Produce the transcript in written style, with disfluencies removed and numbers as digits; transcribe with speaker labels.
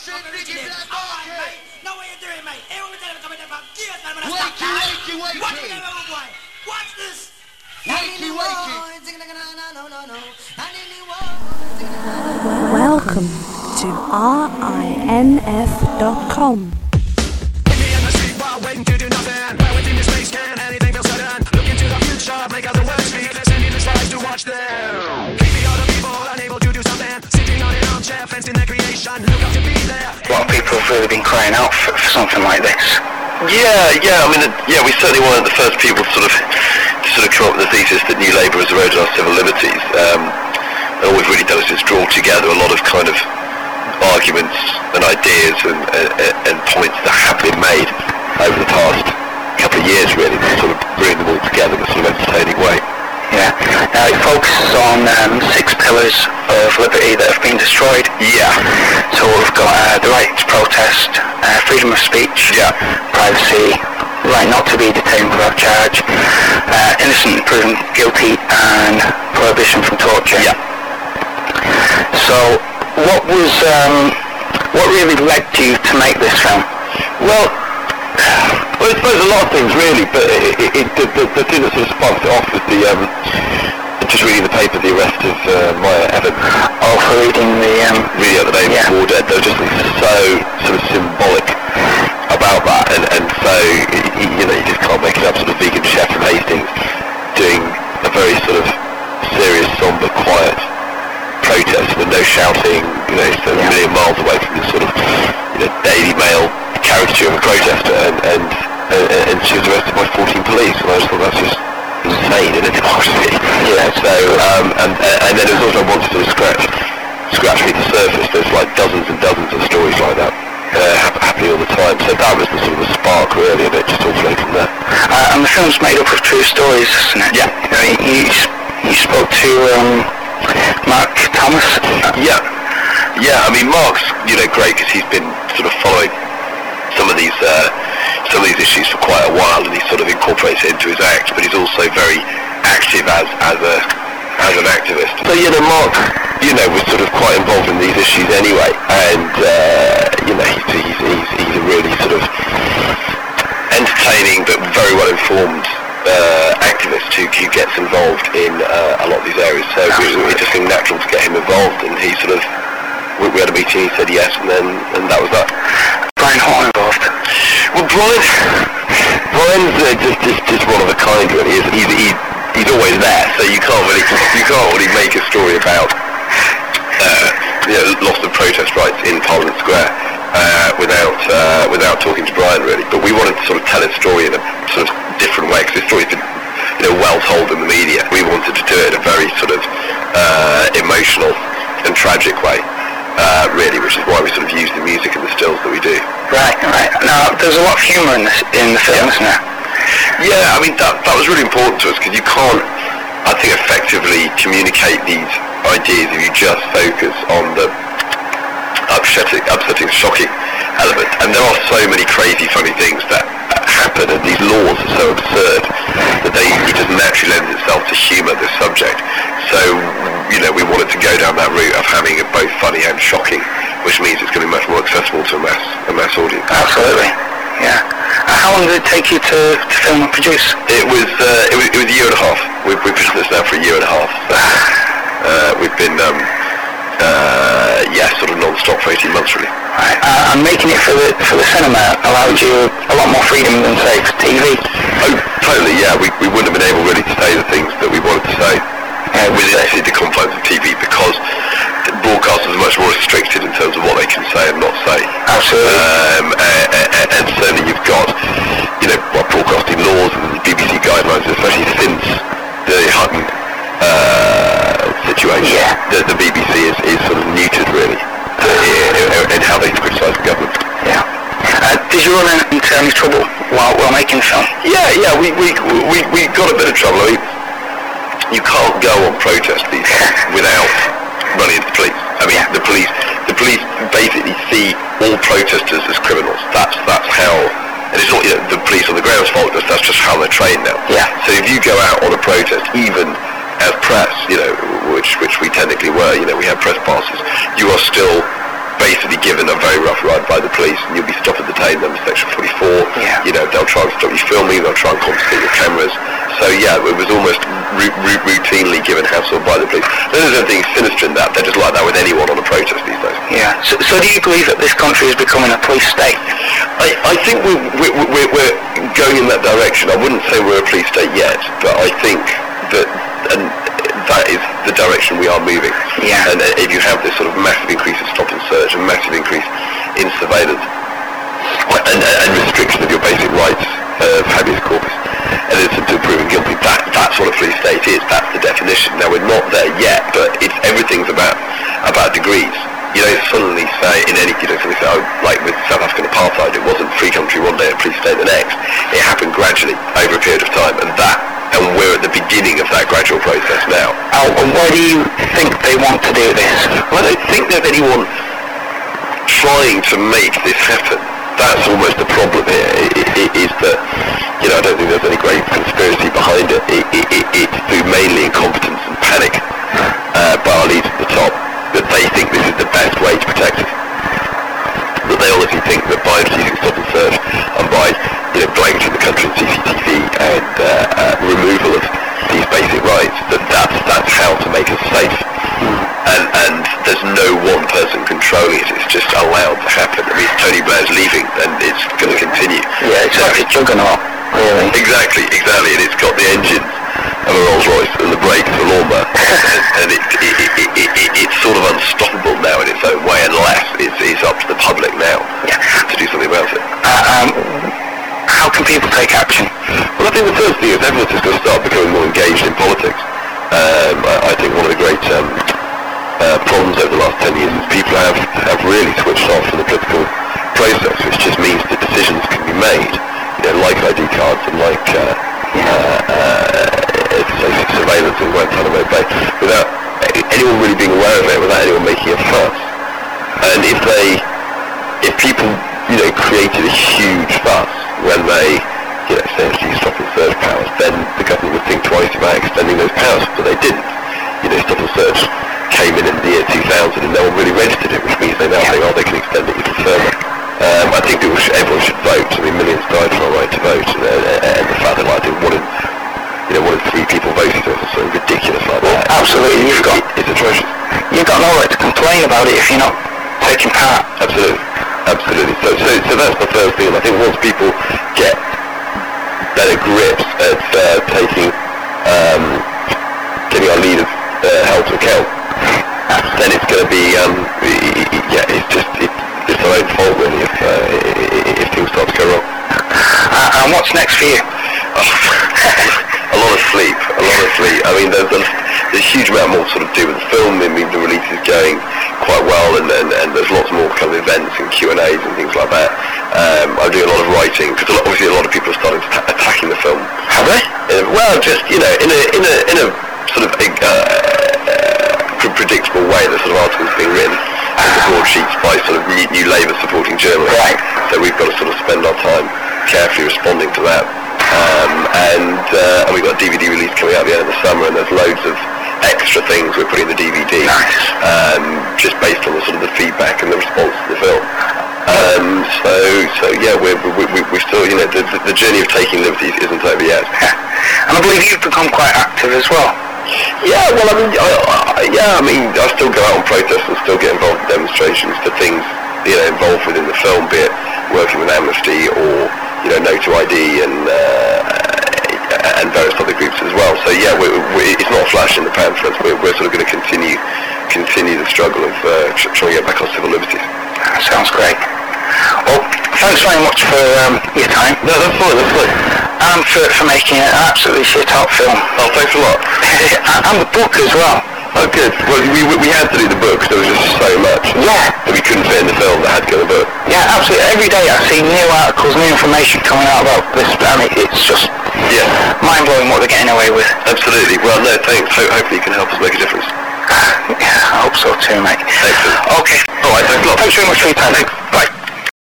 Speaker 1: Welcome to RINF.com.
Speaker 2: Waiting to do nothing. Where within your space can anything feel certain? Look into the future, make other words speak. Send in the stars to watch them. Keep the other people unable to do something. Sitting on an armchair, fenced in their creation. Look up to be there.
Speaker 3: A lot of people have really been crying out for something like this.
Speaker 4: Yeah. I mean, we certainly weren't the first people to sort of come up with the thesis that New Labour has eroded our civil liberties. And all we've really done is just draw together a lot of kind of arguments and ideas and points that have been made over the past couple of years, really, to sort of bring them all together in a sort of entertaining way.
Speaker 3: Yeah. Now it focuses on 6 pillars of liberty that have been destroyed.
Speaker 4: Yeah.
Speaker 3: So we've got the right to protest, freedom of speech, privacy, right not to be detained without charge, innocent proven guilty, and prohibition from torture.
Speaker 4: Yeah.
Speaker 3: So what really led you to make this film?
Speaker 4: Well, I suppose a lot of things really, but the thing that sort of sparked it off was just reading the paper, the arrest of Maya Evans.
Speaker 3: Oh, for reading
Speaker 4: reading out the name of War Dead. There was just something so sort of symbolic about that, and so you just can't make it up. Sort of vegan chef from Hastings doing a very sort of serious, somber, quiet protest with no shouting, so a million miles away from this sort of Daily Mail caricature of a protester, and she was arrested by 14 police, and I just thought that's just insane in a democracy. Yeah. So and then it was also I wanted to scratch beneath the surface. There's like dozens and dozens of stories like that happening all the time. So that was the sort of the spark really, and it just all flowed from there.
Speaker 3: And the film's made up of true stories, isn't it?
Speaker 4: Yeah.
Speaker 3: You spoke to Mark Thomas.
Speaker 4: Yeah. I mean, Mark's great because he's been sort of following some of these issues for quite a while, and he sort of incorporates it into his act. But he's also very active as an activist. So Mark, was sort of quite involved in these issues anyway, and he's a really sort of entertaining but very well informed activist who gets involved in a lot of these areas. So it just seemed natural to get him involved, and he sort of. We had a meeting, he said yes, and that was that.
Speaker 3: Brian Horn involved?
Speaker 4: Well, Brian's just one of a kind, really. He's always there, so you can't really make a story about loss of protest rights in Parliament Square without talking to Brian, really. But we wanted to sort of tell his story in a sort of different way, because his story's been well told in the media. We wanted to do it in a very sort of emotional and tragic way. Really, which is why we sort of use the music and the stills that we do.
Speaker 3: Right. Now, there's a lot of humour in the film, isn't there?
Speaker 4: Yeah, I mean, that was really important to us, because you can't, I think, effectively communicate these ideas if you just focus on the upsetting, shocking element. And there are so many crazy, funny things that happen, and these laws are so absurd that it just naturally lends itself to humour, this subject. So, we wanted to go down that route of having it both funny and shocking, which means it's going to be much more accessible to a mass audience.
Speaker 3: Absolutely, yeah. How long did it take you to film and produce?
Speaker 4: It was a year and a half. We've been doing this now for a year and a half. We've been sort of non-stop for 18 months, really.
Speaker 3: Right. And making it for the cinema allowed you a lot more freedom than, say, for TV.
Speaker 4: Oh, totally, yeah. We wouldn't have been able really to say the things that we wanted to say within the confines of TV, because the broadcasters are much more restricted in terms of what they can say and not say.
Speaker 3: Absolutely.
Speaker 4: And certainly you've got, broadcasting laws and the BBC guidelines, especially since the Hutton situation. Yeah. The BBC is sort of neutered, really, in how they criticise the government.
Speaker 3: Yeah. Did you run into any trouble while making the film?
Speaker 4: Yeah. We got a bit of trouble. I mean, you can't go on protest these days without running into the police. I mean, the police basically see all protesters as criminals. That's how, and it's not the police on the ground's fault. That's just how they're trained now.
Speaker 3: Yeah.
Speaker 4: So if you go out on a protest, even as press, which we technically were, we had press passes, you are still basically given a very rough police, and you'll be stopped and detained under Section 44.
Speaker 3: Yeah.
Speaker 4: They'll try and stop you filming, they'll try and confiscate your cameras. So yeah, it was almost routinely given hassle by the police. There's anything sinister in that. They're just like that with anyone on a protest these days.
Speaker 3: Yeah. So do you believe that this country is becoming a police state?
Speaker 4: I think we're going in that direction. I wouldn't say we're a police state yet, but I think that is the direction we are moving.
Speaker 3: Yeah.
Speaker 4: And if you have this sort of massive increase of stop and search and massive increase in surveillance and restriction of your basic rights of habeas corpus and to proven guilty, that's what a police state is. That's the definition. Now we're not there yet, but everything's about degrees. Suddenly say in any, suddenly say, like with South African apartheid, it wasn't free country one day and police state the next. It happened gradually over a period of time, and we're at the beginning of that gradual process now.
Speaker 3: And why do you think they want to do this?
Speaker 4: Well, I don't think there's anyone trying to make this happen. That's almost the problem here, is that, I don't think there's any great conspiracy behind it. It's through mainly incompetence and panic by our leaders at the top, that they think this is the best way to protect us. That they honestly think that by introducing stop and search and by blanketing the country in CCTV and removal of these basic rights, that's how to make us safe. And there's no one person controlling it. It's just allowed to happen. I mean, Tony Blair's leaving, and it's going to continue.
Speaker 3: Yeah, it's like a juggernaut, really.
Speaker 4: Exactly, and it's got the engines of a Rolls Royce and the brakes of a lawnmower, and it's sort of unstoppable now in its own way, unless it's up to the public now to do something about it.
Speaker 3: How can people take action?
Speaker 4: Well, I think the first thing is everyone's just going to start becoming more engaged in politics. I think one of the great problems over the last 10 years is people have really switched off from the political process, which just means that decisions can be made, like ID cards and like surveillance in Guantanamo Bay, without anyone really being aware of it, without anyone making a fuss. And if people created a huge fuss when they essentially stop and search powers, then the government would think twice about extending those powers, but they didn't. Stop and search came in the year 2000 and no one really registered it, which means they now think, they can extend it even further. I think everyone should vote. I mean, millions died for our right to vote, and the fact that I think one in 3 people voted for something ridiculous like that.
Speaker 3: Absolutely,
Speaker 4: it's atrocious.
Speaker 3: You've got no right to complain about it if you're not taking part.
Speaker 4: Absolutely. So that's the first thing. And I think once people get better grips at getting our leaders held to account, then it's going to be it's our own fault really if things start to go wrong.
Speaker 3: And what's next for you?
Speaker 4: A lot of sleep. I mean, there's a huge amount more to sort of do with the film. I mean, the release is going quite well, and there's lots more kind of events and Q&As and things like that. I'm doing a lot of writing, because obviously a lot of people are starting to attacking the film.
Speaker 3: Have they?
Speaker 4: Well, just in a sort of predictable way. The sort of articles being written on the broadsheets by sort of new Labour supporting journalists.
Speaker 3: Right.
Speaker 4: So we've got to sort of spend our time carefully responding to that. And we've got a DVD release coming out at the end of the summer, and there's loads of extra things we're putting in the DVD.
Speaker 3: Nice.
Speaker 4: Just based on the sort of the feedback and the response to the film. So yeah, we're still, the journey of taking liberties isn't over yet.
Speaker 3: And I believe you've become quite active as well.
Speaker 4: Yeah, well, I mean, I still go out on protests and still get involved in demonstrations for things, involved within the film, be it working with Amnesty or, No to ID and various other groups as well. So yeah, it's not a flash in the pan for us. We're sort of going to continue the struggle of trying to get back our civil liberties.
Speaker 3: Sounds great. Well, thanks very much for your time.
Speaker 4: No, that's fine.
Speaker 3: And for making an absolutely shit-hot film.
Speaker 4: Oh, thanks a lot.
Speaker 3: And the book as well.
Speaker 4: Oh, good. Well, we had to do the book because there was just so much.
Speaker 3: Yeah.
Speaker 4: That we couldn't fit in the film that had to go in the book.
Speaker 3: Yeah, absolutely. Every day I see new articles, new information coming out about this, and it's just mind-blowing what they're getting away with.
Speaker 4: Absolutely. Well, no, thanks. Hopefully you can help us make a difference.
Speaker 3: Yeah, I hope so too, mate.
Speaker 4: Excellent.
Speaker 3: Okay.
Speaker 4: All right, thanks a lot.
Speaker 3: Thanks very much for your time.
Speaker 4: Thanks. Bye.